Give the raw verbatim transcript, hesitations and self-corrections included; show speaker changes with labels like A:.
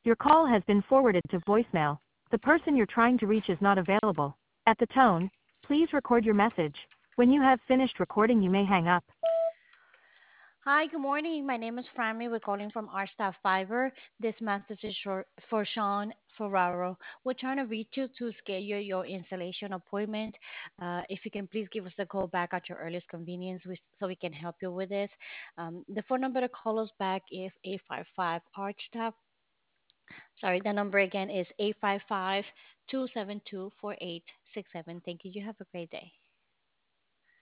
A: Your call has been forwarded to voicemail. The person you're trying to reach is not available. At the tone, please record your message. When you have finished recording, you may hang up.
B: Hi, good morning. My name is Frammy. We're calling from our staff Fiber. This message is short for Sean Ferraro. We're trying to reach you to schedule your installation appointment. Uh, if you can please give us a call back at your earliest convenience we, so we can help you with this. Um, the phone number to call us back is eight five five Arch Staff. Sorry, the number again is eight five five, two seven two, four eight six seven. Thank you. You have a great day.